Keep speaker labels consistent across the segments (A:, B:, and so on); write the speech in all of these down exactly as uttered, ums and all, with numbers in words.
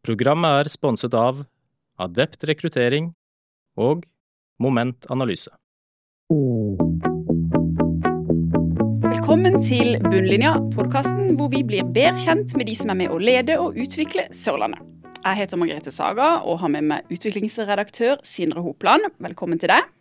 A: Programmet er sponset av Adept Rekruttering og Moment Analyse.
B: Velkommen til Bunnlinja, podcasten hvor vi blir bedre kjent med de som er med å lede og utvikle Sørlandet. Jeg heter Margrethe Saga og har med meg utviklingsredaktør Sindre Hopland. Velkommen til deg.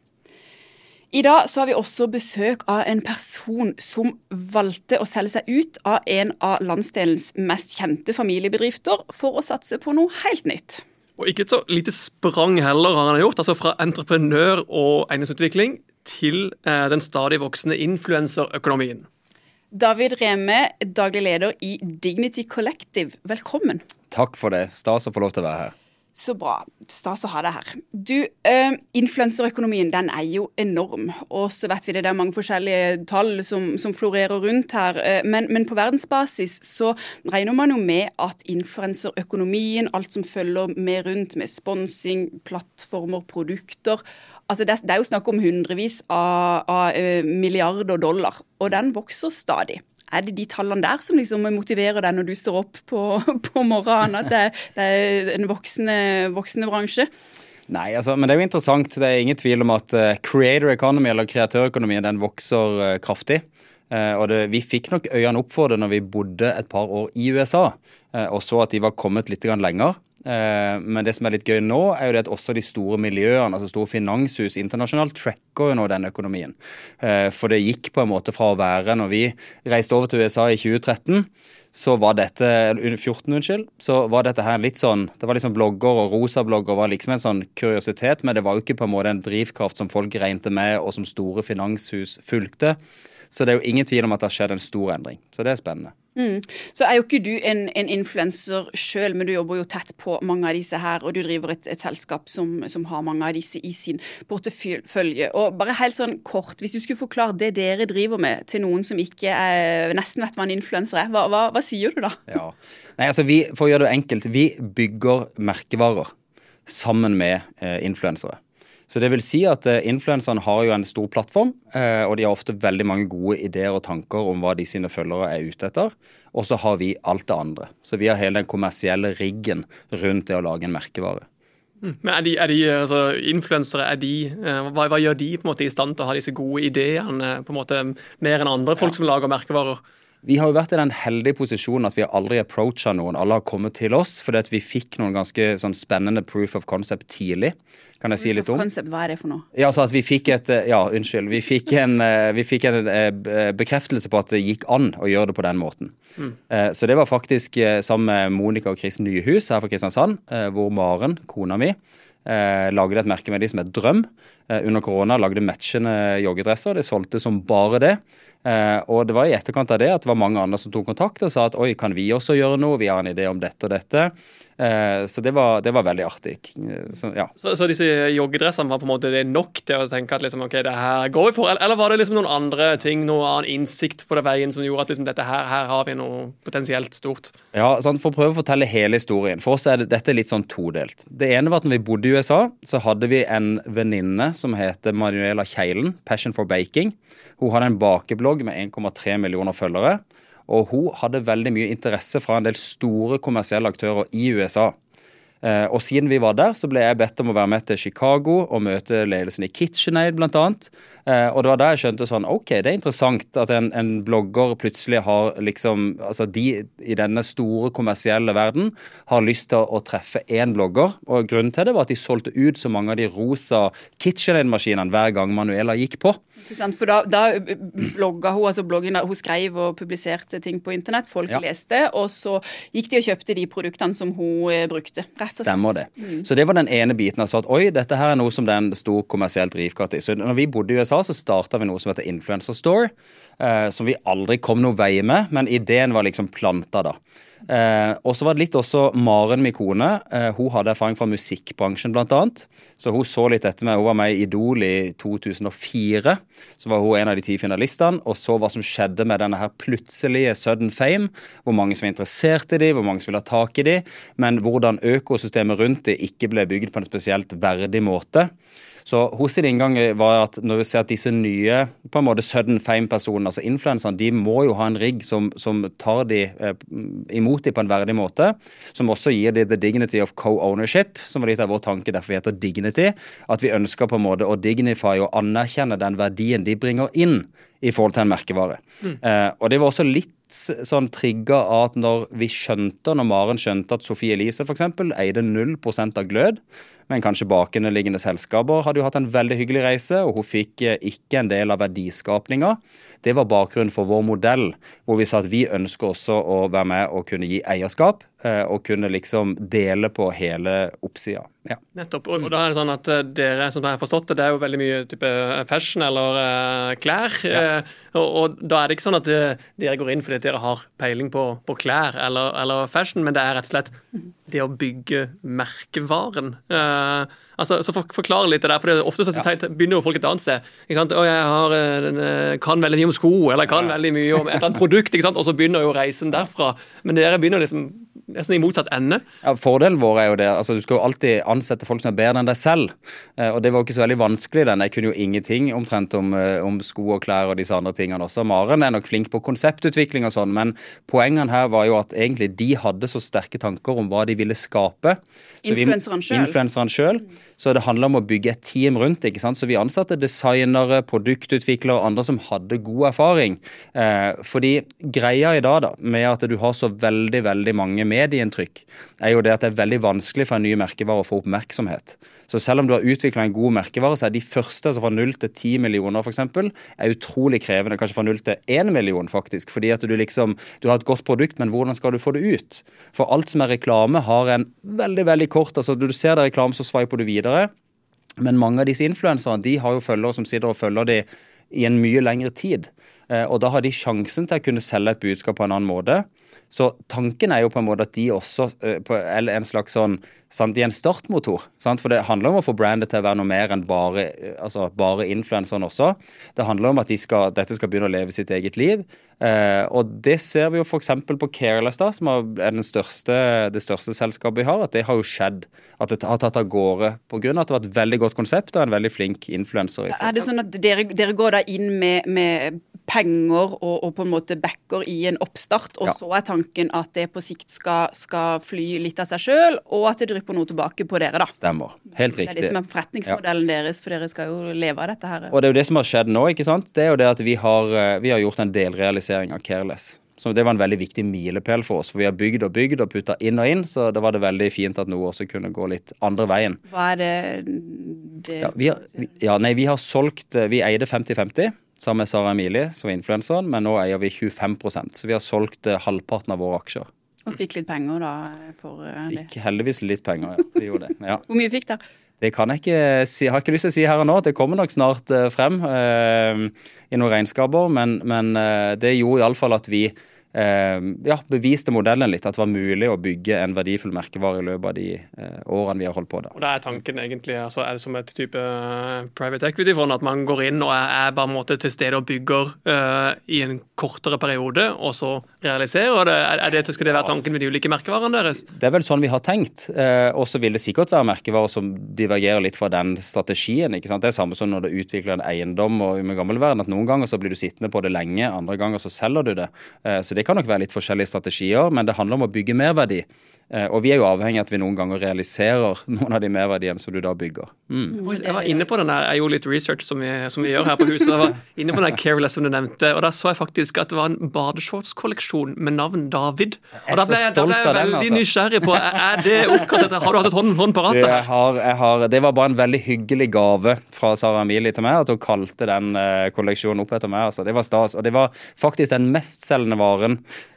B: I dag så har vi også besøk av en person som valgte å selge seg ut av en av landsdelens mest kjente familiebedrifter for å satse på noe helt nytt.
C: Og ikke et så lite sprang heller har han gjort, altså fra entreprenør og eiendomsutvikling til eh, den stadig voksende influencerøkonomien.
B: David Reme, daglig leder i Dignity Collective. Velkommen.
D: Takk for det. Stas å få lov til å være her.
B: Så bra. Stas å ha deg her. Du, eh, influencerøkonomien, den er jo enorm, og så vet vi det, det er mange forskjellige tall som, som florerer rundt her, eh, men, men på verdensbasis så regner man jo med at influencerøkonomien, alt som følger med rundt med sponsing, plattformer, produkter, altså det, det er jo snakk om hundrevis av, av eh, milliarder dollar, og den vokser stadig. Er det de tallene der som liksom motiverer deg når du står opp på, på morgenen, at det, det er en voksende, voksende bransje?
D: Nei, altså, men det er jo interessant. Det er ingen tvil om at uh, creator economy, eller kreatørøkonomien, den vokser uh, kraftig. Uh, og det, vi fikk nok øynene opp for det når vi bodde et par år i U S A, uh, og så at de var kommet litt grann lenger. Uh, men det som er litt gøy nå, er jo det at også de store miljøene, altså store finanshus internasjonalt, tracker jo nå den økonomien. Uh, for det gikk på en måte fra å være, når vi reiste over til U S A i tjue tretten, så var dette, fjorten unnskyld, så var dette her litt sånn, det var liksom blogger og rosa blogger var liksom en sånn kuriositet, men det var jo ikke på en måte en drivkraft som folk regnte med, og som store finanshus fulgte. Så det er jo ingen tvil om at det har skjedd en stor endring. Så det er spennende.
B: Mm. Så er jo ikke du en, en influencer selv, men du jobber jo tett på mange av disse her, og du driver et, et selskap som, som har mange av disse i sin portefølje. Og bare helt sånn kort, hvis du skulle forklare det dere driver med til noen som ikke er, nesten vet hva en influencer er, hva, hva, hva sier du da?
D: Ja. Nei, altså vi, for å gjøre det enkelt, vi bygger merkevarer sammen med eh, influensere. Så det vil si at uh, influenserne har jo en stor plattform, uh, og de har ofte veldig mange gode ideer og tanker om hva de sine følgere er ute etter. Og så har vi alt det andre. Så vi har hele den kommersielle riggen rundt det å lage en merkevare.
C: Mm. Men er de, er de altså, influensere, er de, uh, hva, hva gjør de på en måte i stand til å ha disse gode ideene på en måte mer enn andre folk ja. som lager merkevarer?
D: Vi har jo vært i den heldige posisjonen at vi har aldri approachet noen. Alle har kommet til oss, fordi at vi fikk noen ganske sånn, spennende proof of concept tidlig. Kan jeg si litt om?
B: Concept, hva er det for noe?
D: Ja, så at vi fikk et, ja, unnskyld, vi fikk en, vi fikk en bekreftelse på at det gikk an å gjøre det på den måten. Mm. Så det var faktisk sammen med Monica og Chris Nyhus her fra Kristiansand, hvor Maren, kona mi, lagde et merke med de som et drøm. Under korona lagde matchende joggedresser, det solgte som bare det. Og det var i etterkant av det at det var mange andre som tok kontakt og sa at oi, kan vi også gjøre noe? Vi har en idé om dette og dette. Så det var, det var veldig artig. Så, ja.
C: så, så disse joggedressene var på en måte det nok til å tenke at liksom, ok, det her går vi for, eller var det liksom noen andre ting, noen annen innsikt på det veien som gjorde at liksom, dette her, her har vi noe potensielt stort?
D: Ja, sånn, for å prøve å fortelle hele historien. For oss er det, dette litt sånn todelt. Det ene var at når vi bodde i U S A, så hadde vi en venninne som heter Manuela Kjeilen, Passion for Baking. Hun hadde en bakeblogg med en komma tre millioner følgere, og hun hadde veldig mye interesse fra en del store kommersielle aktører i U S A. Eh, og siden vi var der, så ble jeg bedt om å være med til Chicago og møte ledelsen i KitchenAid blant annet. Eh, og det var da jeg skjønte sånn, ok, det er interessant at en, en blogger plutselig har liksom, altså de i denne store kommersielle verden har lyst til å, å treffe en blogger. Og grunnen til det var at de solgte ut så mange av de rosa KitchenAid-maskinene hver gang Manuela gikk på.
B: For da, da blogga hun, altså bloggen, hun skrev og publiserte ting på internett, folk ja. leste, og så gikk de og kjøpte de produktene som hun eh, brukte.
D: Stemmer det. Mm. Så det var den ene biten, altså at oi, dette her er noe som det er en stor kommersiell drivkraft i. Så når vi bodde i U S A, så startet vi noe som heter Influencer Store, eh, som vi aldri kom noe vei med, men ideen var liksom planta da. Eh, og så var det litt også Maren, min kone, eh, hun hadde erfaring fra musikkbransjen blant annet, så hun så litt etter meg, hun var med i Idol i to tusen og fire, så var hun en av de ti finalistene, og så hva som skjedde med denne her plutselige sudden fame, hvor mange som var interessert i de, hvor mange som ville ha tak i de, men hvordan økosystemet rundt det ikke ble bygd på en spesielt verdig måte. Så hos sin inngang var at når vi ser at disse nye på en måte sudden fame-personene, altså influenserne, de må jo ha en rigg som, som tar de eh, imot de på en verdig måte, som også gir de the dignity of co-ownership, som var litt av vår tanke, derfor vi heter Dignity, at vi ønsker på en måte å dignify og anerkjenne den verdien de bringer inn i forhold til en merkevare. Mm. Eh, og det var også litt sånn trigget at når vi skjønte, når Maren skjønte at Sophie Elise for eksempel eide null prosent av glød, men kanskje bakenliggende selskaper hadde jo hatt en veldig hyggelig reise, og hun fikk ikke en del av verdiskapninga. Det var bakgrunnen for vår modell, hvor vi sa at vi ønsker også å være med og kunne gi eierskap, og kunne liksom dele på hele oppsida. Ja.
C: Nettopp, og, og da er det sånn at dere, som jeg har forstått det, det er jo veldig mye type fashion eller uh, klær, ja. uh, og, og da er det ikke sånn at uh, dere går inn fordi dere har peiling på, på klær eller, eller fashion, men det er rett og slett det å bygge merkevaren. Uh, altså, så for, forklare litt det der, for det er ofte så ja. begynner jo folk et annet sted. Ikke sant? Og jeg har, uh, kan veldig mye om sko, eller kan ja. veldig mye om et eller annet produkt, ikke sant? Og så begynner jo reisen derfra. Men dere begynner liksom nesten i motsatt ende.
D: Ja, fordelen vår er jo det, altså du skal jo alltid ansette folk som er bedre enn deg selv, eh, og det var jo ikke så veldig vanskelig den. Jeg kunne jo ingenting omtrent om, eh, om sko og klær og disse andre tingene også. Maren er nok flink på konseptutvikling og sånn, men poengene her var jo at egentlig de hadde så sterke tanker om hva de ville skape.
B: Influenseren selv.
D: Influenseren selv. Så det handler om å bygge et team rundt, ikke sant? Så vi ansatte designere, produktutviklere og andre som hadde god erfaring. Eh, fordi greia i dag da, med at du har så veldig, veldig mange medieinntrykk, er jo det at det er veldig vanskelig for en ny merkevare å få oppmerksomhet. Så selv om du har utviklet en god merkevare, så er de første, altså fra null til ti millioner for eksempel, er utrolig krevende, kanskje fra null til en million faktisk, fordi at du liksom, du har et godt produkt, men hvordan skal du få det ut? For alt som er reklame har en veldig, veldig kort, altså du ser det reklame, så sveiper du videre, men mange av disse influenserne, de har jo følgere som sitter og følger de i en mye lengre tid, og da har de sjansen til å kunne selge et budskap på en annen måte. Så tanken er jo på en måte at de også, eller en slags sånn, sant, de er en startmotor, sant? For det handler om å få brandet til å være noe mer enn bare, altså bare influenseren også. Det handler om at de skal, dette skal begynne å leve sitt eget liv, eh, og det ser vi jo for eksempel på Careless da, som er den største, det største selskapet vi har, at det har jo skjedd, at det har tatt av gårde på grunn av at det var et veldig godt konsept og en veldig flink influencer.
B: Er det sånn at dere, dere går da inn med, med penger og, og på en måte backer i en oppstart, og ja. så er tanken at det på sikt skal, skal fly litt av seg selv, og at det drypper noe tilbake på dere da?
D: Stemmer, helt riktig.
B: Det er det som er forretningsmodellen ja. deres, for dere skal jo leve av dette her.
D: Og det er jo det som har skjedd nå, ikke sant? Det er jo det at vi har, vi har gjort en delrealisering av Careless. Så det var en veldig viktig milepæl for oss, for vi har bygd og bygd og puttet inn og inn, så det var det veldig fint at noe også kunne gå litt andre veien.
B: Hva er det? det...
D: Ja, vi har, vi, ja, nei, vi har solgt, vi eide femti femti, sammen med Sara Emilie, som var influenseren, men nå eier vi tjuefem prosent, så vi har solgt uh, halvparten av våre aksjer.
B: Og fikk litt penger da for uh, det?
D: Fikk heldigvis litt penger, ja. Vi gjorde det. Ja.
B: Hvor mye fikk dere?
D: Det kan jeg ikke si, jeg har ikke lyst til å si her og nå, det kommer nok snart uh, frem uh, i noen regnskaper, men, men uh, det gjorde i alle fall at vi Uh, ja, beviste modellen litt, at det var mulig å bygge en verdifull merkevare i løpet av de uh, årene vi har holdt på da.
C: Og da er tanken egentlig, altså er det som et type uh, private equity-fond, at man går inn og er, er bare måte til stede og bygger uh, i en kortere periode, og så realiserer det? Er, er det, skal det være tanken med de ulike merkevarene deres?
D: Det er vel sånn vi har tenkt, uh, og så vil det sikkert være merkevarer som divergerer litt fra den strategien, ikke sant? Det er samme som når du utvikler en eiendom og med gammel verden, at noen ganger så blir du sittende på det lenge, andre ganger så selger du det. Uh, så det Det kan nok være litt forskjellige strategier, men det handler om å bygge merverdi. Eh, og vi er jo avhengig av at vi noen ganger realiserer noen av de merverdiene som du da bygger. Mm.
C: Jeg var inne på den der, jeg gjorde litt research som vi, som vi gjør her på huset. Jeg var inne på den der Careless som du nevnte, og da så jeg faktisk at det var en badeshortskolleksjon med navn David. Og da ble jeg, da ble jeg veldig altså. nysgjerrig på, er det oppkalt? Har du hatt et hånd, hånd på rattet her?
D: Jeg har, jeg har, det var bare en veldig hyggelig gave fra Sara Emilie til meg, at hun kalte den uh, kolleksjonen opp etter meg. Altså. Det var stas, og det var faktisk den mestselgende varen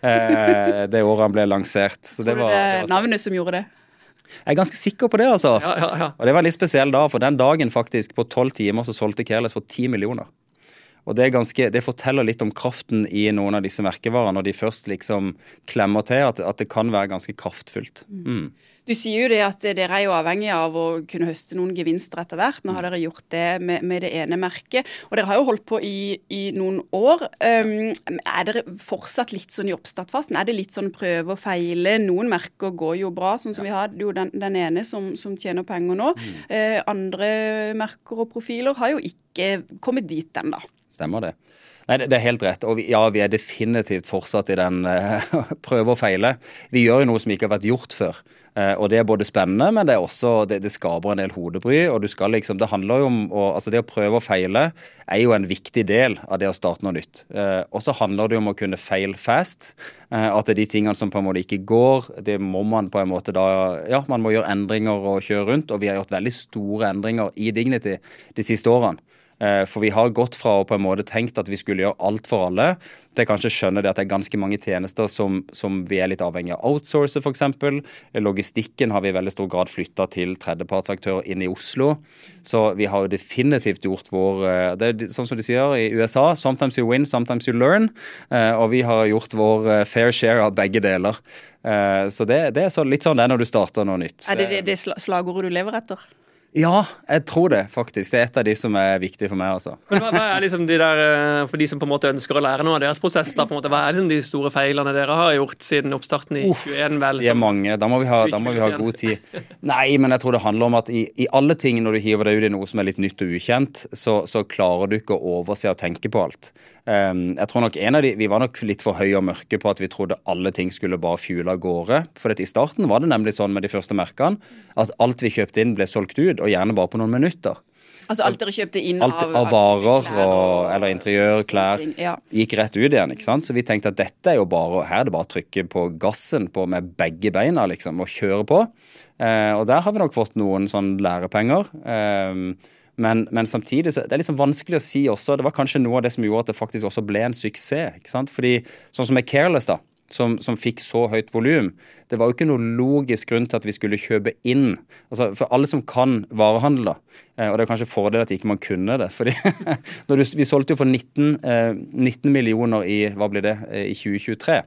D: uh, det året han ble lansert. Så det var, det var
B: navnet som gjorde det?
D: Jeg er ganske sikker på det, altså.
C: Ja, ja, ja.
D: Og det var en litt spesiell dag, for den dagen faktisk, på tolv timer, så solgte Careless for ti millioner. Og det, er ganske, det forteller litt om kraften i noen av disse merkevarene, når de først liksom klemmer til, at, at det kan være ganske kraftfullt. Mm.
B: Du sier jo det at dere er jo avhengig av å kunne høste noen gevinster etter hvert. Nå har dere gjort det med, med det ene merket, og dere har jo holdt på i, i noen år. Um, er dere fortsatt litt sånn i oppstartfasen? Er det litt sånn prøve og feile? Noen merker går jo bra, sånn som vi har jo den, den ene som, som tjener penger nå. Mm. Uh, andre merker og profiler har jo ikke kommet dit ennå.
D: Stemmer det. Nei, det er helt rett, og vi, ja, vi er definitivt fortsatt i den uh, prøve og feile. Vi gjør jo noe som ikke har vært gjort før, uh, og det er både spennende, men det er også, det, det skaper en del hodebry, og du skal liksom, det handler jo om, å, altså det å prøve og feile er jo en viktig del av det å starte noe nytt. Uh, og så handler det jo om å kunne fail fast, uh, at det er de tingene som på en måte ikke går, det må man på en måte da, ja, man må gjøre endringer og kjøre rundt, og vi har gjort veldig store endringer i Dignity de siste årene. For vi har gått fra å på en måte tenkt at vi skulle gjøre alt for alle, til kanskje skjønne det at det er ganske mange tjenester som, som vi er litt avhengig av outsource for eksempel. Logistikken har vi i veldig stor grad flyttet til tredjepartsaktører inn i Oslo. Så vi har jo definitivt gjort vår, det er sånn som de sier i U S A, sometimes you win, sometimes you learn. Og vi har gjort vår fair share av begge deler. Så det, det er så, litt sånn det når du starter noe nytt.
B: Er det det, det slagordet du lever etter?
D: Ja, jeg tror det faktisk. Det er et av de som er viktige for meg, altså.
C: Men hva, hva er liksom de der, for de som på en måte ønsker å lære noe av deres prosess, da, på en måte, hva er liksom de store feilene dere har gjort siden oppstarten i tjueen? Vel,
D: de er mange. Da må vi ha, da må vi ha god tid. Nei, men jeg tror det handler om at i, i alle ting, når du hiver deg ut i noe som er litt nytt og ukjent, så, så klarer du ikke å overse og tenke på alt. Um, jeg tror nok en av de, vi var nok litt for høye og mørke på at vi trodde alle ting skulle bare fjule av gårde. For i starten var det nemlig sånn med de første merkene, at alt vi kjøpte inn ble solgt ut, og gjerne bare på noen minutter.
B: Altså alt dere kjøpte inn
D: alt,
B: av,
D: av varer og, og, eller interiør, klær,
B: ja.
D: Gikk rett ut igjen, ikke sant? Så vi tenkte at dette er jo bare, her er det bare å trykke på gassen på med begge beina, liksom, og kjøre på. Uh, og der har vi nok fått noen sånn lærepenger. Um, Men, men samtidig så det er liksom vanskelig å si også, det var kanskje noe av det som gjorde at det faktisk også ble en suksess, ikke sant? Fordi sånn som med Careless da, som, som fikk så høyt volum, det var jo ikke noe logisk grunn til at vi skulle kjøpe inn, altså for alle som kan varehandel da, eh, og det er kanskje fordel at ikke man kunne det, fordi når du, vi solgte jo for nitten, eh, nitten millioner i, hva blir det, i tjue tjuetre.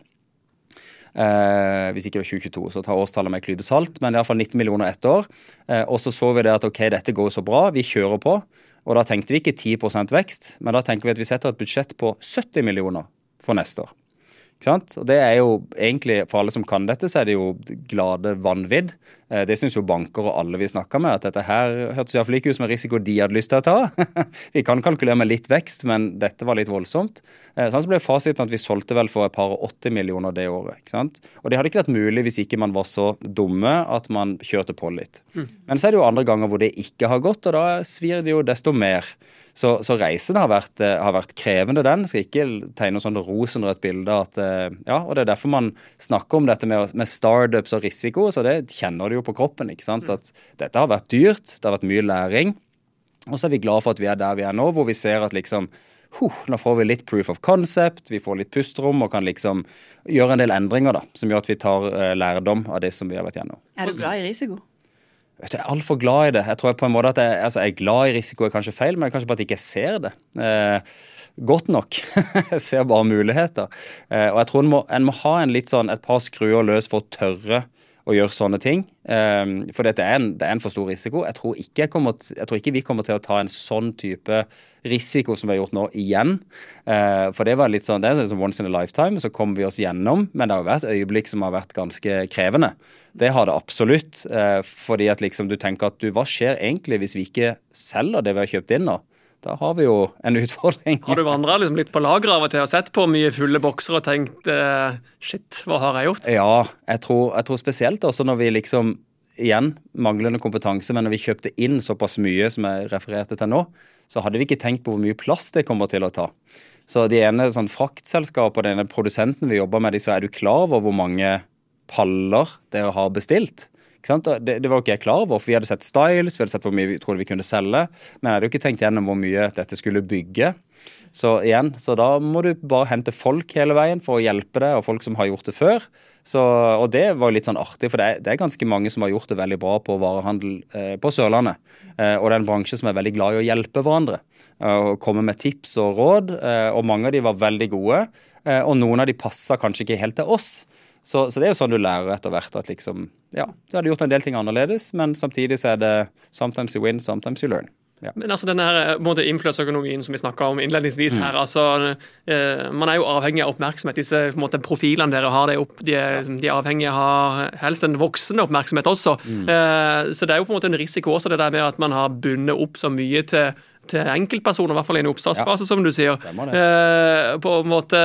D: Eh, hvis ikke det var tjue tjueto, så tar årstallet med klype salt, men i hvert fall nitten millioner ett år. Eh, og så så vi det at ok, dette går så bra, vi kjører på, og da tenkte vi ikke ti prosent vekst, men da tenker vi at vi setter et budsjett på sytti millioner for neste år. Ikke sant? Og det er jo egentlig, for alle som kan dette, så er det jo glade vanvidd. Eh, det synes jo banker og alle vi snakker med, at dette her hørtes i hvert fall ikke ut som en risiko de hadde lyst til å ta. Vi kan kalkulere med litt vekst, men dette var litt voldsomt. Eh, sånn så ble fasiten at vi solgte vel for et par og åtte millioner det året. Ikke sant? Og det hadde ikke vært mulig hvis ikke man var så dumme at man kjørte på litt. Mm. Men så er det jo andre ganger hvor det ikke har gått, og da svir det jo desto mer. Så, så reisen har vært, har vært krevende, den. Jeg skal ikke tegne noe sånn rosenrødt bilde. At, ja, og det er derfor man snakker om dette med, med startups og risiko, så det kjenner du jo på kroppen, ikke sant? At dette har vært dyrt, det har vært mye læring, og så er vi glad for at vi er der vi er nå, hvor vi ser at liksom, huh, nå får vi litt proof of concept, vi får litt pusterom, og kan liksom gjøre en del endringer da, som gjør at vi tar uh, lærdom av det som vi har vært gjennom.
B: Er du glad i risiko?
D: Jeg er alt for glad i det. Jeg tror på en måte at jeg, altså jeg er glad i risiko er kanskje feil, men det er kanskje bare at jeg ikke ser det. Eh, godt nok. Jeg ser bare muligheter. Eh, og jeg tror en må, en må ha en litt sånn, et par skruer løs for å tørre å gjøre sånne ting. Eh, for dette er en, det er en for stor risiko. Jeg tror, ikke jeg, kommer, jeg tror ikke vi kommer til å ta en sånn type risiko som vi har gjort nå igjen. Eh, for det var litt sånn, det er sånn once in a lifetime, så kommer vi oss gjennom, men det har vært øyeblikk som har vært ganske krevende. Det har det absolutt, eh, fordi at liksom du tenker at du, hva skjer egentlig hvis vi ikke selger det vi har kjøpt inn nå? Da har vi jo en utfordring.
C: Har du vandret liksom litt på lager av og til og sett på mye fulle bokser og tenkt, eh, shit, hva har jeg gjort?
D: Ja, jeg tror, jeg tror spesielt også når vi liksom, igjen, manglende kompetanse, men når vi kjøpte inn såpass mye som jeg refererte til nå, så hadde vi ikke tenkt på hvor mye plass det kommer til å ta. Så de ene sånn fraktselskap og denne produsenten vi jobber med, de sa, er du klar over hvor mange paller dere har bestilt? Ikke sant? Det, det var ikke jeg klar over, for vi hadde sett styles, vi hadde sett hvor mye vi trodde vi kunne selge, men jeg hadde jo ikke tenkt gjennom hvor mye dette skulle bygge. Så igjen, så da må du bare hente folk hele veien for å hjelpe deg, og folk som har gjort det før. Så, og det var litt sånn artig, for det er, det er ganske mange som har gjort det veldig bra på varehandel eh, på Sørlandet. Eh, og det er en bransje som er veldig glad i å hjelpe hverandre. Eh, og komme med tips og råd, eh, og mange av de var veldig gode. Eh, og noen av de passet kanskje ikke helt til oss. Så, så det er jo sånn du lærer etter hvert at liksom, ja, du hadde gjort en del ting annerledes, men samtidig så er det sometimes you win, sometimes you learn. Ja.
C: Men altså denne her, på en måte influencerøkonomien som vi snakket om innledningsvis her, mm. altså eh, man er jo avhengig av oppmerksomhet. Disse på en måte, profilene dere har, de, opp, de, er, de er avhengig av å ha helst en voksende oppmerksomhet også. Mm. Eh, så det er jo på en måte en risiko også det der med at man har bundet opp så mye til, til enkeltpersoner, i hvert fall i en oppstartsfase, ja. Som du sier. Eh, på en måte,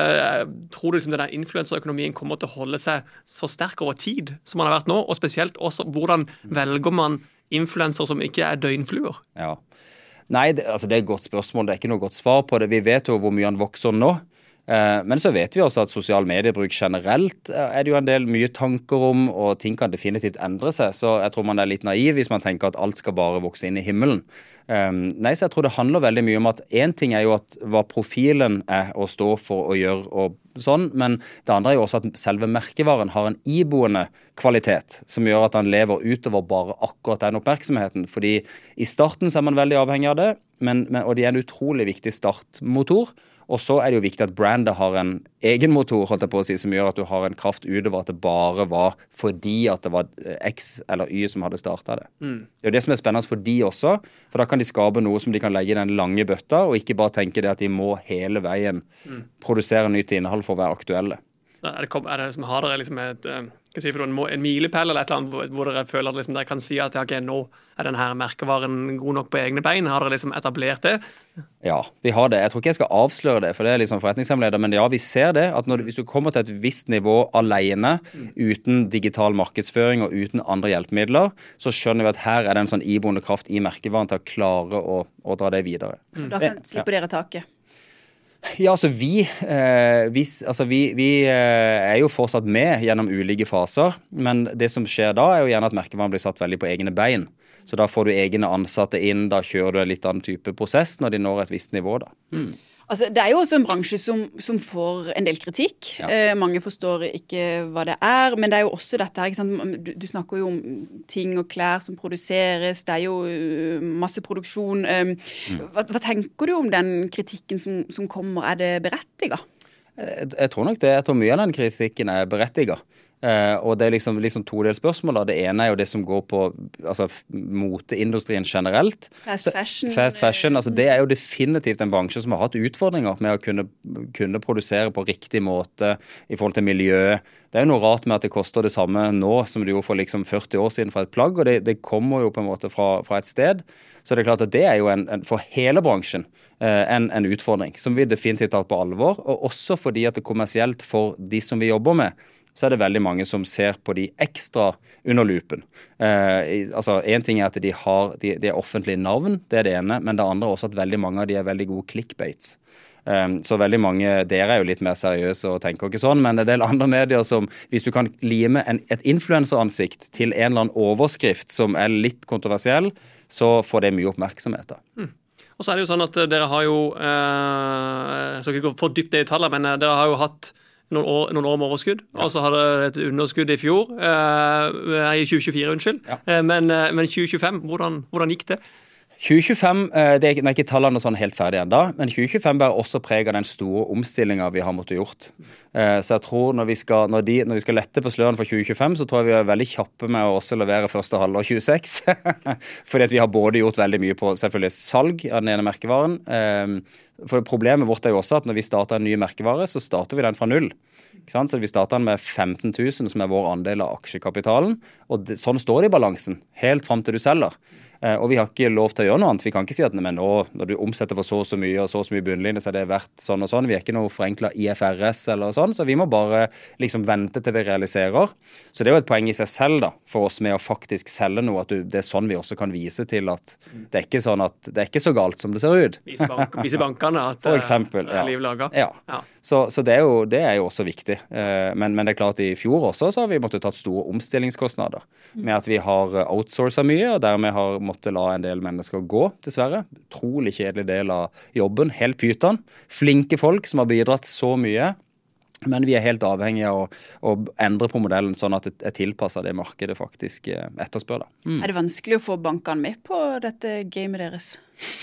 C: tror du liksom den der influencerøkonomien kommer til å holde seg så sterk over tid som man har vært nå, og spesielt også hvordan mm. velger man influencer som ikke er døgnfluer?
D: Ja. Nei, det, altså det er et godt spørsmål. Det er ikke noe godt svar på det. Vi vet jo hvor mye han vokser nå. Eh, men så vet vi også at sosial mediebruk generelt eh, er det jo en del mye tanker om, og ting kan definitivt endre seg. Så jeg tror man er litt naiv hvis man tenker at alt skal bare vokse inn i himmelen. Um, nei, så jeg tror det handler veldig mye om at en ting er jo at hva profilen er å stå for å gjøre og sånn, men det andre er jo også at selve merkevaren har en iboende kvalitet som gjør at han lever utover bare akkurat den oppmerksomheten, fordi i starten så er man veldig avhengig av det, men, men, og det er en utrolig viktig startmotor. Og så er det jo viktig at brandet har en egen motor, holdt jeg på å si, som gjør at du har en kraft utover at det bare var fordi at det var X eller Y som hadde startet det. Mm. Det er jo det som er spennende for de også, for da kan de skape noe som de kan legge i den lange bøtta, og ikke bare tenke det at de må hele veien mm. produsere nytt innhold for å være aktuelle.
C: Er det, er det som har dere liksom et, hva si for en, en milepæl eller et eller annet hvor, hvor dere føler at liksom dere kan si at ja, okay, nå er denne merkevaren god nok på egne bein? Har dere liksom etablert det?
D: Ja, vi har det. Jeg tror ikke jeg skal avsløre det, for det er liksom forretningshemmeligheter, men ja, vi ser det. At når, hvis du kommer til et visst nivå alene, mm. uten digital markedsføring og uten andre hjelpemidler, så skjønner vi at her er det en sånn iboende kraft i merkevaren til å klare å, å dra det videre.
B: Mm. Da kan slipper ja. dere taket.
D: Ja, altså vi, eh, vi, altså vi, vi eh, er jo fortsatt med gjennom ulike faser, men det som skjer da er jo gjerne at merkevaren blir satt veldig på egne bein. Så da får du egne ansatte inn, da kjører du en litt annen type prosess når de når et visst nivå da. Mm.
B: Altså, det er jo også en bransje som, som får en del kritikk. Ja. Eh, mange forstår ikke hva det er, men det er jo også dette her, ikke sant? Du, du snakker jo om ting og klær som produseres, det er jo uh, masse produksjon. Um, mm. hva, hva tenker du om den kritikken som, som kommer? Er det berettiget?
D: Jeg, jeg tror nok det. Jeg tror mye av den kritikken er berettiget. Uh, og det er liksom, liksom to del spørsmål. Da. Det ene er jo det som går på altså, moteindustrien generelt.
B: Fast fashion.
D: Fast fashion, altså Det er jo definitivt en bransje som har hatt utfordringer med å kunne, kunne produsere på riktig måte i forhold til miljøet. Det er jo noe rart med at det koster det samme nå som det gjorde for liksom førti år siden for et plagg, og det, det kommer jo på en måte fra, fra et sted. Så det er klart at det er jo en, en, for hele bransjen eh, en, en utfordring som vi definitivt tar på alvor, og også fordi at det kommersielt for de som vi jobber med, så er det veldig mange som ser på de ekstra under lupen. Eh, altså, en ting er at de har de, de er offentlige navn, det er det ene, men det andre er også at veldig mange av de er veldig gode clickbaits. Um, så veldig mange, dere er jo litt mer seriøse og tenker ikke sånn, men en del andre medier som, hvis du kan lime en, et influenseransikt til en eller annen overskrift som er litt kontroversiell, så får det mye oppmerksomhet da.
C: Mm. Og så er det jo sånn at dere har jo, eh, jeg skal ikke gå for dypt det i tallet, men dere har jo hatt noen år, noen år med overskudd, ja. Og så hadde dere et underskudd i fjor, eh, i tjue tjuefire, unnskyld, ja. eh, men, men tjue tjuefem, hvordan, hvordan gikk det?
D: tjue tjuefem, det er ikke tallene sånn helt ferdig enda, men tjue tjuefem bærer også preg av den store omstillingen vi har måttet gjort. Så jeg tror når vi skal, når de, når vi skal lette på sløren for tjue tjuefem, så tror jeg vi er veldig kjappe med å også levere første halvår tjueseks. Fordi at vi har både gjort veldig mye på selvfølgelig salg av den ene merkevaren. For problemet vårt er jo også at når vi starter en ny merkevare, så starter vi den fra null. Ikke sant? Så vi starter den med femten tusen, som er vår andel av aksjekapitalen, og det, sånn står det i balansen, helt frem til du selger. Eh, og vi har ikke lov til å gjøre noe annet. Vi kan ikke si at men nå, når du omsetter for så og så mye og så og så mye bunnlinje, så er det verdt sånn og sånn. Vi er ikke noe forenklet I F R S eller sånn, så vi må bare liksom vente til vi realiserer. Så det er jo et poeng i seg selv da, for oss med å faktisk selge noe, at du, det er sånn vi også kan vise til at det er ikke sånn at det er ikke så galt som det ser ut.
C: Vise, bank, vise bankene at
D: for eksempel,
C: det er liv laga.
D: Ja. Ja. Så, så det, er jo, det er jo også viktig. Eh, men, men det er klart i fjor også så har vi måttet tatt store omstillingskostnader med at vi har outsourcet mye, og dermed har måtte la en del mennesker gå, dessverre. Utrolig kjedelig del av jobben, helt pyton. Flinke folk som har bidratt så mye. Men vi er helt avhengige av å, å endre på modellen sånn at det er tilpasset det markedet faktisk etterspør. Da. Mm.
B: Er det vanskelig å få bankene med på dette gamet deres?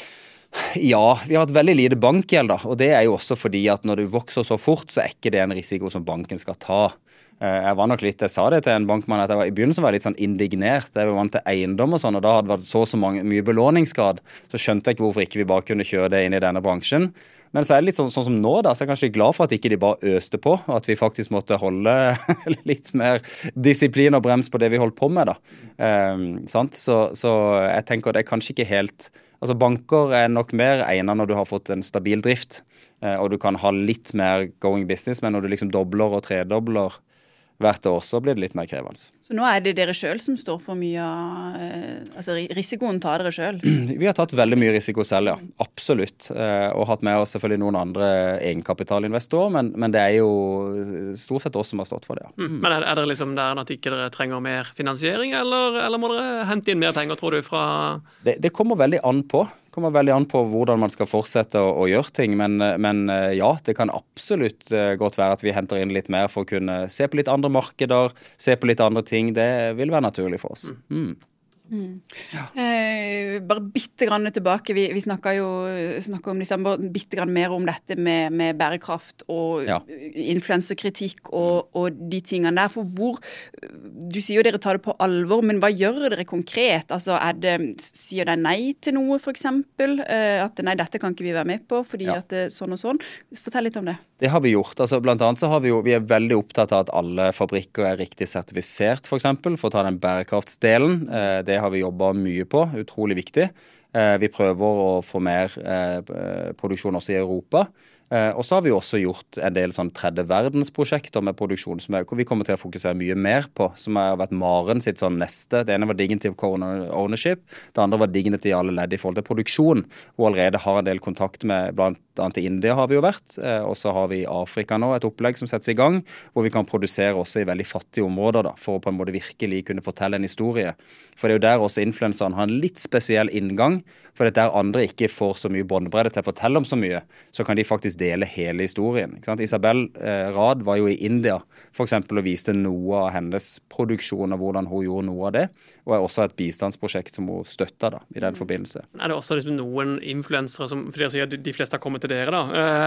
D: Ja, vi har hatt veldig lite bankgjeld, da, og det er jo også fordi at når du vokser så fort, så er ikke det en risiko som banken skal ta. Jeg var nok litt, jeg sa det til en bankmann at jeg var, i begynnelsen var jeg litt sånn indignert. Jeg var vant til eiendom og sånn, og da hadde det vært så så mange, mye belåningsgrad, så skjønte jeg ikke hvorfor ikke vi bare kunne kjøre det inn i denne bransjen. Men så er det litt sånn, sånn som nå, da, så jeg er kanskje glad for at ikke de bare øste på, og at vi faktisk måtte holde litt mer disiplin og brems på det vi holdt på med, da. Um, sant? Så, så jeg tenker det er kanskje ikke helt... Altså banker er nok mer egnet når du har fått en stabil drift, og du kan ha litt mer going business, men når du liksom dobler og tredobler hvert år, så blir det litt mer krevende.
B: Så nå er det dere selv som står for mye av, altså risikoen tar dere selv?
D: Vi har tatt veldig mye risiko selv, ja. Absolutt. Og hatt med oss selvfølgelig noen andre egenkapitalinvestorer, men, men det er jo stort sett oss som har stått for det. Ja.
C: Mm. Men er, er det liksom der at ikke dere trenger mer finansiering, eller, eller må dere hente inn mer penger, tror du, fra...
D: Det, det kommer veldig an på. Det kommer veldig an på hvordan man skal fortsette å, å gjøre ting, men, men ja, det kan absolutt godt være at vi henter inn litt mer for å kunne se på litt andre markeder, se på litt andre ting. Det vil være naturlig for oss. Mm.
B: Mm. Ja. Eh, bare bitte grann tilbake, vi, vi snakket jo snakket om liksom, bare bitte grann mer om dette med, med bærekraft og ja. influenserkritikk og, og de tingene der, for hvor, du sier jo dere tar det på alvor, men hva gjør dere konkret? Altså, er det, sier dere nei til noe for eksempel? Eh, at nei, dette kan ikke vi være med på, fordi ja. at det er sånn og sånn. Fortell litt om det.
D: Det har vi gjort. Altså, blant annet så har vi jo, vi er veldig opptatt av at alle fabrikker er riktig sertifisert, for eksempel, for å ta den bærekraftsdelen. Eh, det har vi jobbet mye på, utrolig viktig. Eh, vi prøver å få mer eh, produksjon også i Europa. Eh, og så har vi også gjort en del sånn tredje verdensprosjekter med produksjon som er, hvor vi kommer til å fokusere mye mer på, som har vært Maren sitt sånn neste. Det ene var Dignity of Ownership, det andre var Dignity i alle ledd i forhold til produksjon, hvor allerede har en del kontakt med, blant annet i India har vi jo vært, eh, og så har vi i Afrika nå et opplegg som settes i gang, hvor vi kan produsere også i veldig fattige områder da, for å på en måte virkelig kunne fortelle en historie. For det er jo der også influenseren har en litt spesiell inngang, for det der andre ikke får så mye båndbredde til å fortelle om så mye, så kan de faktisk dele hele historien. Ikke sant? Isabel eh, Rad var jo i India for eksempel og viste noe av hennes produksjon og hvordan hun gjorde noe av det, og er også et bistandsprosjekt som hun støtter da, i den forbindelse.
C: Er det også liksom noen influensere som, for dere sier at de fleste har kommet til dere da,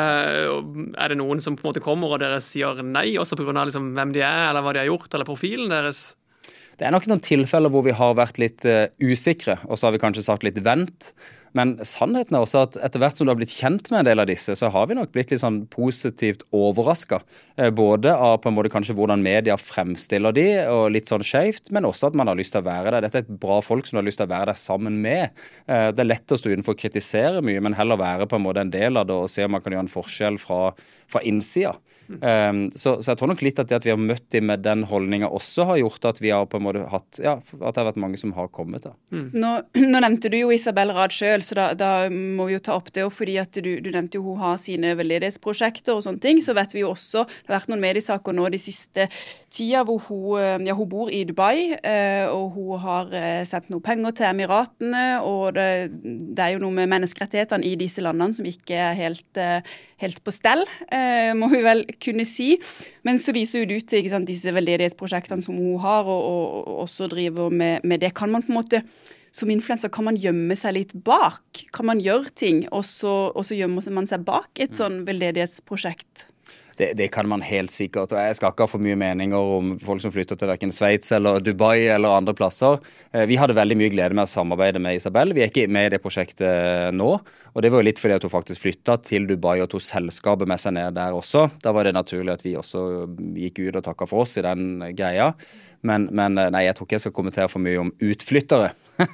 C: uh, er det noen som på en måte kommer og dere sier nei, også på grunn av liksom hvem de er, eller hva de har gjort, eller profilen deres?
D: Det er nok noen tilfeller hvor vi har vært litt uh, usikre, og så har vi kanskje sagt litt vent. Men sannheten er også at etter hvert som du har blitt kjent med en del av disse, så har vi nok blitt litt sånn positivt overrasket. Eh, både av på en måte kanskje hvordan media fremstiller de, og litt sånn skjevt, men også at man har lyst til å være der. Dette er et bra folk som du har lyst til å være der sammen med. Eh, det er lett å stå utenfor å kritisere mye, men heller være på en måte en del av det og se om man kan gjøre en forskjell fra, fra innsida. Um, så, så jeg tror nok litt at det at vi har møtt dem med den holdningen også har gjort at vi har på en måte hatt, ja, at det har vært mange som har kommet da.
B: Mm. Nå, nå nevnte du jo Isabel Rad selv, så da, da må vi jo ta opp det, og fordi at du, du nevnte jo hun har sine veldedighetsprosjekter og sånne ting, så vet vi jo også, det har vært noen mediesaker nå de siste tida hvor hun, ja, hun bor i Dubai, og hun har sendt noe penger til Emiratene, og det, det er jo noe med menneskerettighetene i disse landene som ikke er helt, helt på stell, må vi vel kunne si. Men så viser jo det ut til ikke sant, disse veldedighetsprosjektene som hun har, og, og, og også driver med, med det. Kan man på en måte, som influencer, kan man gjemme seg litt bak? Kan man gjøre ting, og så, og så gjemmer man seg bak et sånn veldedighetsprosjekt?
D: Det, det kan man helt sikkert, og jeg skal ikke ha for mye meninger om folk som flytter til hverken Sveits eller Dubai eller andre plasser. Vi hadde veldig mye glede med å samarbeide med Isabel. Vi er ikke med i det prosjektet nå, og det var jo litt fordi at hun faktisk flyttet til Dubai og tog selskapet med seg ned der også. Da var det naturlig at vi også gikk ut og takket for oss i den greia. Men, men nei, jeg tror ikke jeg skal kommentere for mye om utflyttere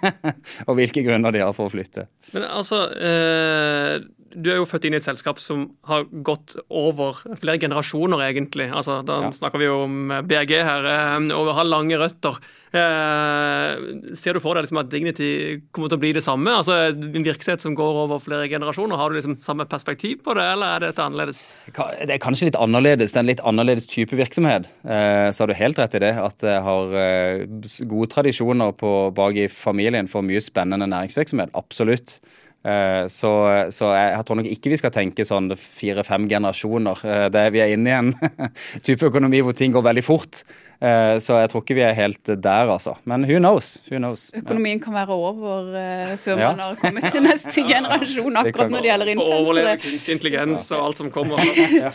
D: og hvilke grunner de har for å flytte. Men altså,
C: eh, du er jo født inn i et selskap som har gått over flere generasjoner egentlig. Altså, da ja. snakker vi jo om B R G her, eh, og har lange røtter. Eh, ser du for deg liksom at Dignity kommer til å bli det samme? Altså en virksomhet som går over flere generasjoner, har du liksom samme perspektiv på det, eller er det et annerledes?
D: Det er kanskje litt annerledes, det er en litt annerledes type virksomhet. Eh, så har du helt rett i det, at jeg har eh, gode tradisjoner på, bak i familien for mye spennende næringsvirksomhet, absolutt. Uh, så, så jeg, jeg tror nok ikke vi skal tenke sånn fire-fem generasjoner. Uh, det, vi er inne i en type økonomi hvor ting går veldig fort. Uh, så jeg tror ikke vi er helt der, altså. Men who knows? Who knows?
B: Økonomien ja. kan være over uh, før
D: ja.
B: man har kommet til neste generasjon, akkurat når det gjelder influensere.
C: Overleve kunstig intelligens og alt som kommer.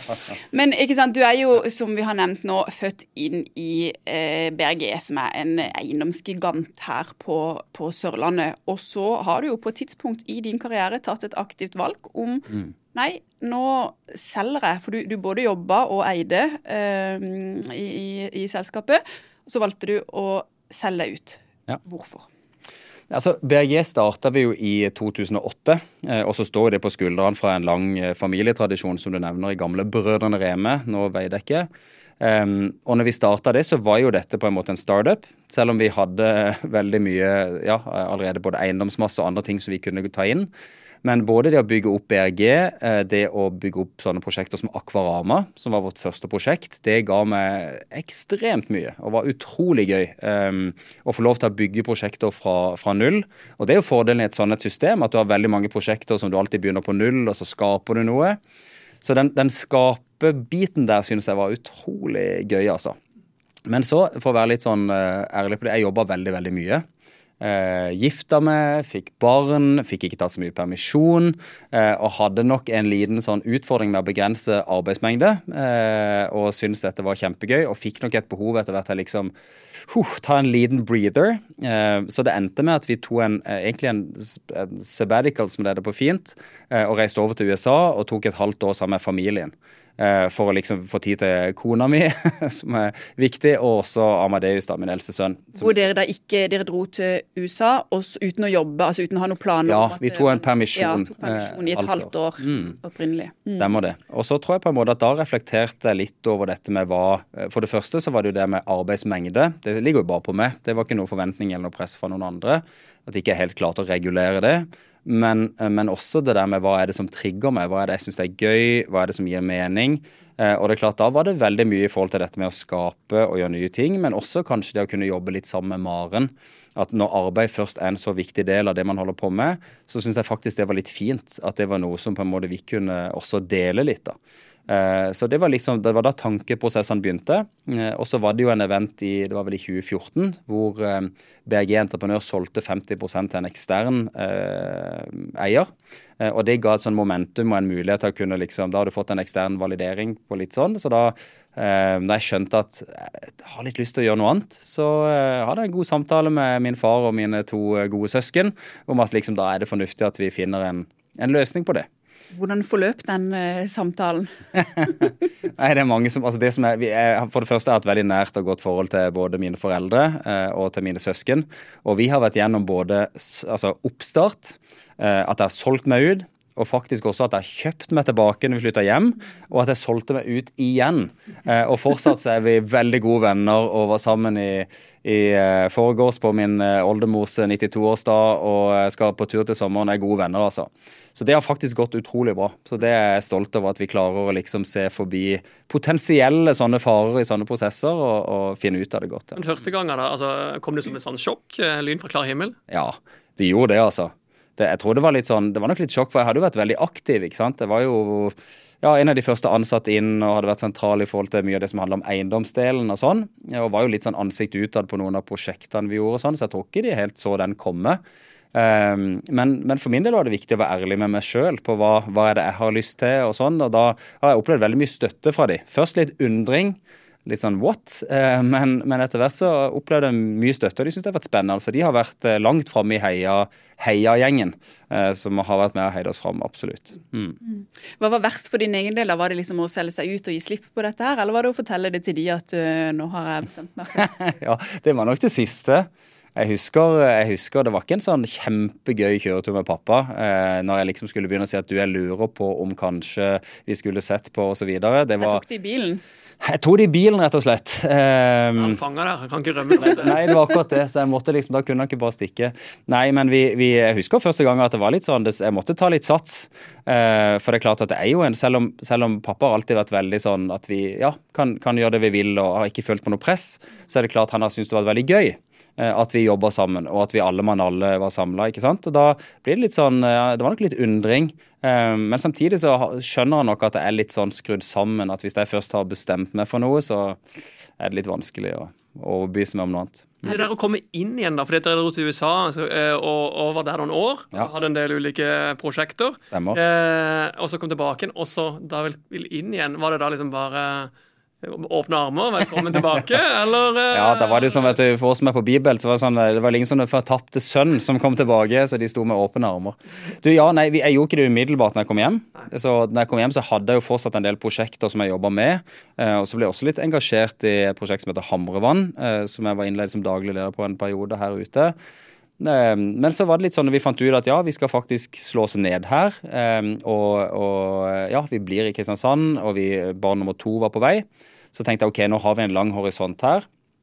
B: Men ikke sant, du er jo, som vi har nevnt nå, født inn i uh, B R G, som er en eiendomsgigant her på, på Sørlandet. Og så har du jo på et tidspunkt i din karriere tatt et aktivt valg om mm. nei, nå selger jeg, for du, du både jobbet og eide uh, i, i, i selskapet, og så valgte du å selge ut.
D: Ja.
B: Hvorfor?
D: Altså, B R G startet vi jo i to tusen og åtte, eh, og så står det på skuldrene fra en lang eh, familietradisjon, som du nevner, i gamle Brødrene Reme, nå Veidekke. Um, og når vi startet det, så var jo dette på en måte en startup, selv om vi hadde veldig mye, ja, allerede både eiendomsmasse og andre ting som vi kunne ta inn. Men både det å bygge opp B R G, det å bygge opp sånne prosjekter som Aquarama, som var vårt første prosjekt, det ga meg ekstremt mye og var utrolig gøy um, å få lov til å bygge prosjekter fra, fra null. Og det er jo fordelen i et sånt system, at du har veldig mange prosjekter som du alltid begynner på null, og så skaper du noe. Så den, den skapebiten der synes jeg var utrolig gøy, altså. Men så, for å være litt sånn uh, ærlig på det, jeg jobbet veldig, veldig mye. Uh, gifta meg, fikk barn, fikk ikke tatt så mye permisjon, uh, og hadde nok en liten sånn utfordring med å begrense arbeidsmengde, uh, og syntes dette var kjempegøy, og fikk nok et behov etter hvert til liksom uh, ta en liten breather. Uh, så det endte med at vi tog en, uh, egentlig en, en sabbatical, som det er det på fint, uh, og reiste over til U S A og tok et halvt år sammen med familien. For å liksom få tid til kona mi, som er viktig, og også Amadeus, da, min eldste sønn.
B: Hvor dere da ikke, dere dro til U S A også uten å jobbe, altså uten å ha noen planer?
D: Ja,
B: om at,
D: vi tog en permisjon.
B: Ja, tog permisjon i et halvt år, mm. opprinnelig. Mm.
D: Stemmer det. Og så tror jeg på en måte at da reflekterte jeg litt over dette med hva, for det første så var det jo det med arbeidsmengde. Det ligger jo bare på meg. Det var ikke noen forventning eller noe press fra noen andre. At jeg ikke er helt klart å regulere det. Men, men også det der med hva er det som trigger meg, hva er det jeg synes det er gøy, hva er det som gir mening. Eh, og det er klart, da var det veldig mye i forhold til dette med å skape og gjøre nye ting, men også kanskje det å kunne jobbe litt sammen med Maren. At når arbeid først er en så viktig del av det man holder på med, så synes jeg faktisk det var litt fint, at det var noe som på en måte vi kunne også dele litt da. Uh, så det var liksom, det var da tankeprosessene begynte, uh, og så var det jo en event i, det var vel i tjue fjorten, hvor uh, B R G Entreprenør solgte femti prosent til en ekstern uh, eier, uh, og det ga et sånn momentum og en mulighet til å kunne liksom, da hadde du fått en ekstern validering på litt sånn, så da, uh, da jeg skjønte at jeg har litt lyst til å gjøre noe annet, så uh, hadde jeg en god samtale med min far og mine to uh, gode søsken, om at liksom da er det fornuftig at vi finner en, en løsning på det.
B: Hvordan forløp den uh, samtalen?
D: Nei, det er mange som, altså det som er, vi er, for det første har jeg hatt veldig nært og godt forhold til både mine foreldre uh, og til mine søsken, og vi har vært gjennom både altså oppstart, uh, at jeg har solgt meg ut, og faktisk også at jeg har kjøpt meg tilbake når vi flyttet hjem, og at jeg solgte meg ut igjen. Uh, og fortsatt så er vi veldig gode venner og var sammen i, i uh, foregårs på min uh, oldemors nittito-årsdag, og skal på tur til sommeren, er gode venner altså. Så det har faktisk gått utrolig bra. Så det er jeg stolt over at vi klarer å liksom se forbi potensielle sånne farer i sånne prosesser og, og finne ut av det godt. Ja.
C: Den første gangen da, altså, kom det som et sånn sjokk, lyn fra klar himmel?
D: Ja, det gjorde det altså. Det, jeg tror det var litt sånn, det var nok litt sjokk, for jeg hadde jo vært veldig aktiv, ikke sant? Det var jo ja, en av de første ansatte inn og hadde vært sentral i forhold til mye av det som handler om eiendomsdelen og sånn. Og var jo litt sånn ansikt utad på noen av prosjektene vi gjorde og sånn, så jeg tror ikke de helt så den komme. Um, men, men for min del var det viktig å være ærlig med meg selv på hva, hva er det jeg har lyst til og sånn, og da har jeg opplevd veldig mye støtte fra de. Først litt undring, litt sånn what, uh, men, men etter hvert så opplevde jeg mye støtte, og de synes det har vært spennende. Altså, de har vært uh, langt fremme i heia, heia-gjengen, uh, som har vært med å heie oss frem, absolutt. Mm.
B: Mm. Hva var verst for din egen del? Var det liksom å selge seg ut og gi slipp på dette her, eller var det å fortelle det til de at uh, nå har jeg bestemt meg for?
D: Ja, det var nok det siste. Jeg husker, jeg husker det var ikke en sånn kjempegøy kjøretur med pappa, eh, når jeg liksom skulle begynne å si at du, jeg lurer på om kanskje vi skulle sett på og så videre. Det var,
B: jeg tok det i bilen.
D: Jeg tok det i bilen, rett og slett. Um,
C: Han fanger der, han kan ikke rømme.
D: Nei, det var akkurat det, så jeg måtte liksom, da kunne jeg ikke bare stikke. Nei, men vi, vi jeg husker første gang at det var litt sånn, det, jeg måtte ta litt sats, uh, for det er klart at det er jo en, selv om, selv om pappa har alltid vært veldig sånn at vi, ja, kan, kan gjøre det vi vil og har ikke følt på noe press, så er det klart han har syntes det var veldig gøy at vi jobber sammen, og at vi alle mann alle var samlet, ikke sant? Og da blir det litt sånn, det var nok litt undring, men samtidig så skjønner han nok at det er litt sånn skrudd sammen, at hvis jeg først har bestemt meg for noe, så er det litt vanskelig å overbevise meg om noe annet.
C: Det der å komme inn igjen da, for dere dro til U S A og, og var der noen år,
D: ja.
C: Hadde en del ulike prosjekter.
D: Stemmer.
C: Eh, og så kom tilbake igjen, og så da vil, vil inn igjen, var det da liksom bare åpne armer, velkommen tilbake, eller?
D: Ja, da var det jo sånn, vet du, for oss som er på Bibel, så var det sånn, det var ingen sånne fortapte sønn som kom tilbake, så de sto med åpne armer. Du, ja, nei, jeg gjorde ikke det umiddelbart når jeg kom hjem. Så når jeg kom hjem så hadde jeg jo fortsatt en del prosjekter som jeg jobbet med, og så ble jeg også litt engasjert i et prosjekt som heter Hamrevann, som jeg var innleid som daglig leder på en periode her ute. Men så var det litt sånn at vi fant ut at ja, vi skal faktisk slå oss ned her, og, og ja, vi blir i Kristiansand, og vi, barn nummer to var på vei. Så tenkte jeg, ok, nå har vi en lang horisont her,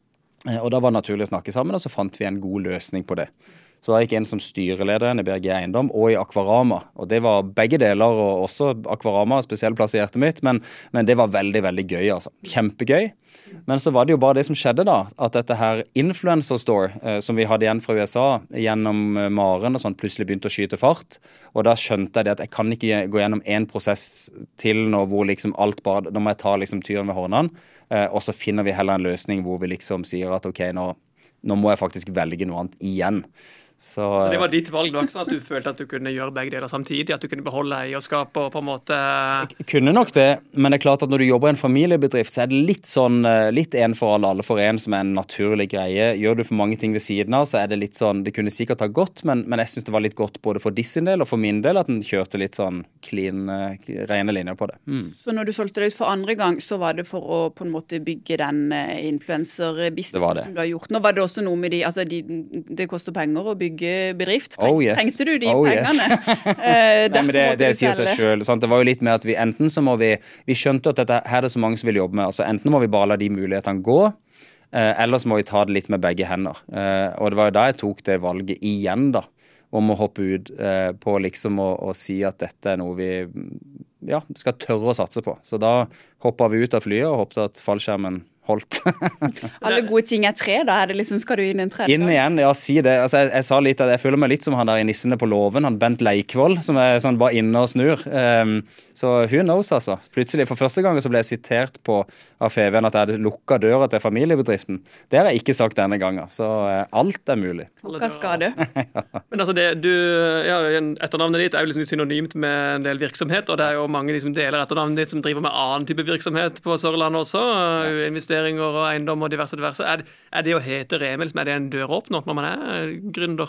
D: og da var det naturlig å snakke sammen, og så fant vi en god løsning på det. Så da gikk jeg inn som styreleder i B R G Eiendom og i Akvarama, og det var begge deler, og også Akvarama, spesiell plass i hjertet mitt, men, men det var veldig, veldig gøy, altså. Kjempegøy. Men så var det jo bare det som skjedde da, at dette her Influencer Store, eh, som vi hadde igjen fra U S A, gjennom eh, Maren og sånn, plutselig begynte å skyte fart, og da skjønte jeg det at jeg kan ikke gå gjennom en prosess til nå hvor liksom alt bare, nå må jeg ta liksom tyren med håndene, eh, og så finner vi heller en løsning hvor vi liksom sier at ok, nå, nå må jeg faktisk velge noe annet igjen. Så,
C: så det var ditt valg, det var ikke sånn at du følte at du kunne gjøre begge deler samtidig, at du kunne beholde eierskap og på en måte...
D: Jeg kunne nok det, men det er klart at når du jobber i en familiebedrift, så er det litt sånn, litt en for alle, alle for en, som er en naturlig greie. Gjør du for mange ting ved siden av, så er det litt sånn, det kunne sikkert ha gått, men, men jeg synes det var litt godt både for din del og for min del, at den kjørte litt sånn clean, rene linjer på det. Mm.
B: Så når du solgte det ut for andre gang, så var det for å på en måte bygge den influencer-businessen som du har gjort. Nå var det også noe med de, altså de, det koster penger å bygge bedrift. Treng, oh, yes. Trengte du de
D: oh,
B: pengene?
D: Yes. Nei, men det, det sier seg selv. Sant? Det var jo litt med at vi enten så må vi, vi skjønte at dette her er det så mange som vil jobbe med, altså enten må vi bare la de mulighetene gå, eh, eller så må vi ta det litt med begge hender. Eh, og det var jo da jeg tok det valget igjen da, om å hoppe ut eh, på liksom å, å si at dette er noe vi ja, skal tørre å satse på. Så da hoppet vi ut av flyet og hoppet at fallskjermen holdt.
B: Alle gode ting er tre, da er det liksom, skal du inn i en tre?
D: Inn igjen, ja, si det. Altså, jeg, jeg sa litt at jeg føler meg litt som han der i Nissene på låven, han Bent Leikvoll, som er sånn bare inne og snur. Um, så who knows, altså. Plutselig, for første gang så ble jeg sitert på av F V-en at jeg hadde lukket døra til familiebedriften. Det har jeg ikke sagt denne gangen, så uh, alt er mulig.
B: Hva skal du?
C: Ja. Men altså, det, du, ja, etternavnet ditt er jo liksom synonymt med en del virksomhet, og det er jo mange liksom, deler etternavnet ditt som driver med annen type virksomhet på Sørlandet også, ja. Investeringer og eiendom og diverse diverse. Er, er det å hete Remel, er det en døråpner når man er gründer?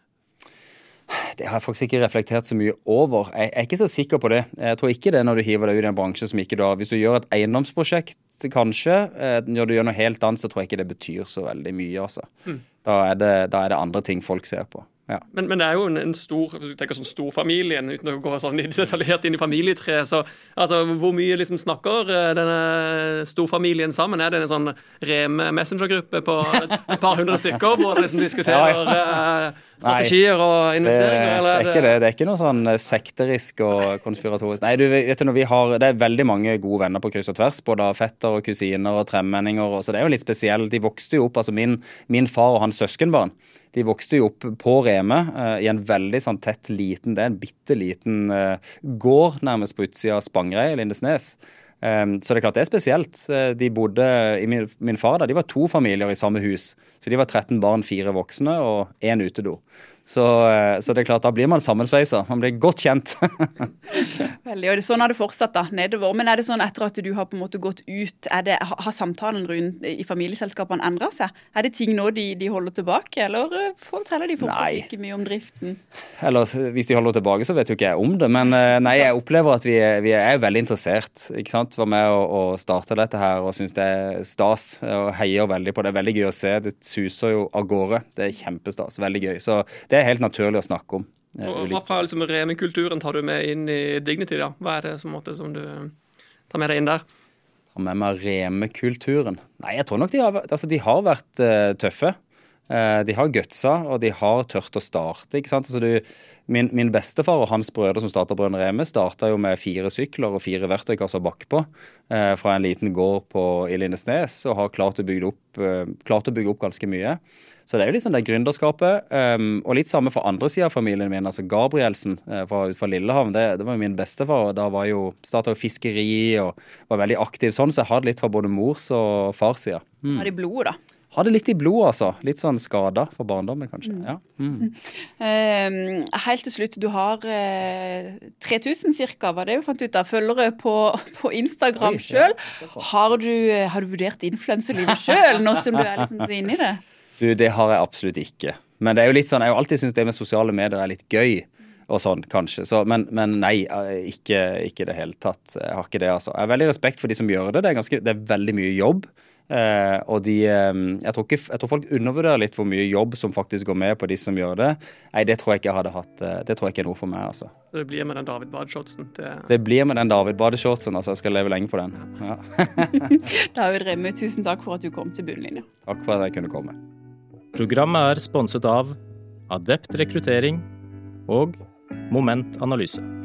D: Det har jeg faktisk ikke reflektert så mye over. Jeg er ikke så sikker på det. Jeg tror ikke det når du hiver deg ut i en bransje som ikke du har. Hvis du gjør et eiendomsprosjekt, kanskje, når du gjør noe helt annet, så tror jeg ikke det betyr så veldig mye, altså. Mm. Da, er det, da er det andre ting folk ser på. Ja. Men,
C: men det er jo en, en stor, hvis du tenker sånn storfamilien, uten å gå sånn detaljert inn i familietre, så altså, hvor mye liksom snakker denne storfamilien sammen? Er det en sånn Rem-messengergruppe på et par hundre stykker, hvor de liksom diskuterer ja, ja. strategier og investeringer?
D: Det,
C: eller?
D: Det er ikke det. Det er ikke noe sånn sekterisk og konspiratorisk. Nei, du vet du, når vi har, det er veldig mange gode venner på kryss og tvers, både av fetter og kusiner og tremmenninger, og så det er jo litt spesielt. De vokste jo opp, altså min, min far og hans søskenbarn, de vokste jo opp på Reme uh, i en veldig sånn tett liten, det er en bitteliten uh, gård nærmest på utsida av Spangereid i Lindesnes. Um, så det er klart det er spesielt. Uh, de bodde, i min, min far da, de var to familier i samme hus. Så de var tretten barn, fire voksne og en utedo. Så, så det er klart, da blir man sammensveisa. Man blir godt kjent.
B: Veldig, og det, sånn har det fortsatt da, nedover. Men er det sånn etter at du har på en måte gått ut, er det, har samtalen rundt i familieselskapene endret seg? Er det ting nå de, de holder tilbake, eller forteller de fortsatt nei. Ikke mye om driften?
D: Eller hvis de holder tilbake, så vet jo ikke jeg om det. Men nei, jeg opplever at vi er, vi er veldig interessert. Ikke sant? Var med å, å starte dette her og synes det er stas og heier veldig på det. Det er veldig gøy å se. Det suser jo av gårde. Det er kjempestas. Veldig gøy. Så det Det er helt naturlig å snakke om.
C: Og hva fra liksom, Remi-kulturen tar du med inn i Dignity da? Hva er det som, måte, som du tar med deg inn der?
D: Tar med meg Remi-kulturen? Nei, jeg tror nok de har, altså, de har vært uh, tøffe. Uh, de har gutsa, og de har tørt å starte, ikke sant? Altså, du, min, min bestefar og hans brødre som startet Brødrene Remi startet jo med fire sykler og fire verktøykasser bakpå uh, fra en liten gård på i Lindesnes, og har klart å bygge opp, uh, klart å bygge opp ganske mye. Så det er jo litt sånn det gründerskapet, um, og litt samme for andre siden av familien min, altså Gabrielsen uh, fra, fra Lillehavn, det, det var jo min bestefar, og da var jo, startet jo fiskeri og var veldig aktiv sånn, så jeg hadde litt fra både mors og fars siden.
B: Mm. Har de blodet da?
D: Hadde litt i blodet altså, litt sånn skada for barndommen kanskje, mm. ja. Mm.
B: Um, helt til slutt, du har uh, tre tusen cirka, var det vi fant ut av, følgere på, på Instagram Oi, selv. Ja, har, du, har du vurdert influencerlivet selv, nå som du er liksom så inne i det?
D: Du, det har jeg absolutt ikke. Men det er jo litt sånn, jeg har jo alltid syntes det med sosiale medier er litt gøy, og sånn, kanskje. Så, men, men nei, ikke, ikke det hele tatt. Jeg har ikke det, altså. Jeg har veldig respekt for de som gjør det. Det er, ganske, det er veldig mye jobb. Eh, og de, eh, jeg, tror ikke, jeg tror folk undervurderer litt hvor mye jobb som faktisk går med på de som gjør det. Nei, det tror jeg ikke jeg hadde hatt. Det tror jeg ikke er noe for meg, altså.
C: Det blir med den David Bade-shortsen? Det...
D: det blir med den David Bade-shortsen, altså. Jeg skal leve lenge på den. Ja.
B: David Remi, tusen takk for at du kom til Bunnlinja.
D: Takk for at jeg kunne komme.
A: Programmet er sponset av Adept rekruttering og Moment Analyse.